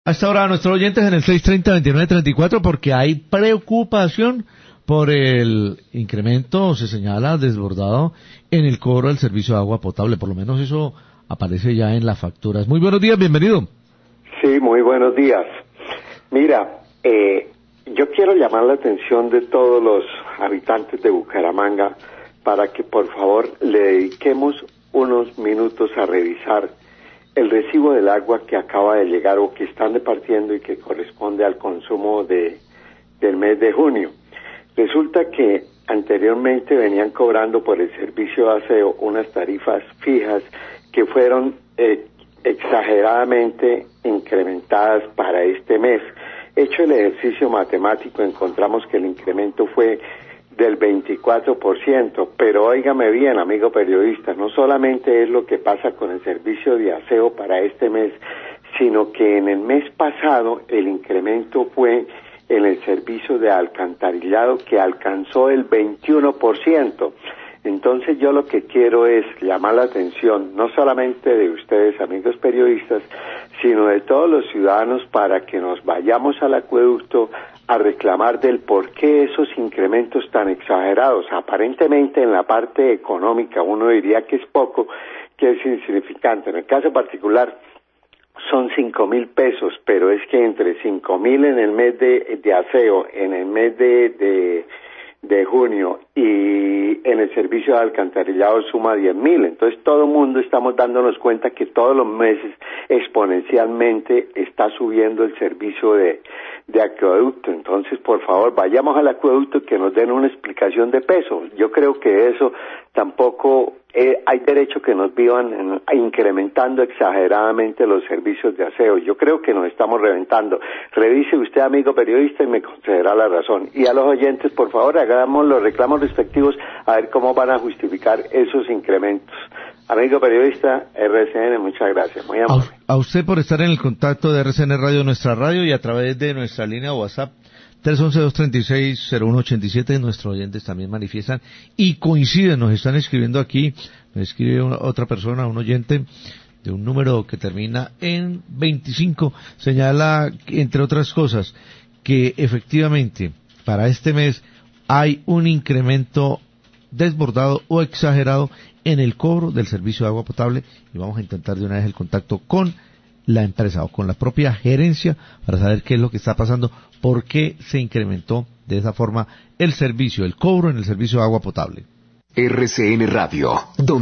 Hasta ahora nuestros oyentes en el 630-2934 porque hay preocupación por el incremento, se señala, desbordado en el cobro del servicio de agua potable. Por lo menos eso aparece ya en las facturas. Muy buenos días, bienvenido. Sí, muy buenos días. Mira, yo quiero llamar la atención de todos los habitantes de Bucaramanga para que por favor le dediquemos unos minutos a revisar el recibo del agua que acaba de llegar o que están departiendo y que corresponde al consumo del mes de junio. Resulta que anteriormente venían cobrando por el servicio de aseo unas tarifas fijas que fueron exageradamente incrementadas para este mes. Hecho el ejercicio matemático, encontramos que el incremento fue del 24%, pero óigame bien, amigo periodista, no solamente es lo que pasa con el servicio de aseo para este mes, sino que en el mes pasado el incremento fue en el servicio de alcantarillado que alcanzó el 21%. Entonces yo lo que quiero es llamar la atención, no solamente de ustedes, amigos periodistas, sino de todos los ciudadanos para que nos vayamos al acueducto a reclamar del por qué esos incrementos tan exagerados. Aparentemente en la parte económica uno diría que es poco, que es insignificante. En el caso particular son 5,000 pesos, pero es que entre 5,000 en el mes de aseo, en el mes de junio y en el servicio de alcantarillado suma 10,000. Entonces todo el mundo estamos dándonos cuenta que todos los meses exponencialmente está subiendo el servicio de acueducto. Entonces por favor vayamos al acueducto y que nos den una explicación de peso. Yo creo que eso tampoco hay derecho que nos vivan incrementando exageradamente los servicios de aseo. Yo creo que nos estamos reventando. Revise usted, amigo periodista, y me concederá la razón. Y a los oyentes, por favor, hagamos los reclamos respectivos a ver cómo van a justificar esos incrementos. Amigo periodista, RCN, muchas gracias. Muy amable. A usted por estar en el contacto de RCN Radio, nuestra radio, y a través de nuestra línea WhatsApp 311-236-0187, nuestros oyentes también manifiestan y coinciden, nos están escribiendo aquí, me escribe otra persona, un oyente de un número que termina en 25, señala, entre otras cosas, que efectivamente para este mes hay un incremento desbordado o exagerado en el cobro del servicio de agua potable, y vamos a intentar de una vez el contacto con la empresa o con la propia gerencia para saber qué es lo que está pasando, por qué se incrementó de esa forma el servicio, el cobro en el servicio de agua potable. RCN Radio,